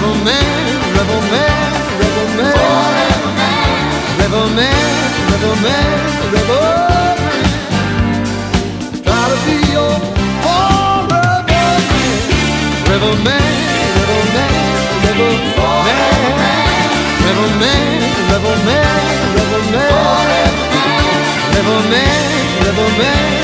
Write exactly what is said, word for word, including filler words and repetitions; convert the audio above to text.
rebel man, rebel man, rebel man, rebel man, rebel man, rebel man. Try to be your own rebel man, rebel man, rebel man, rebel man, rebel man, rebel man, rebel man, rebel man, rebel man.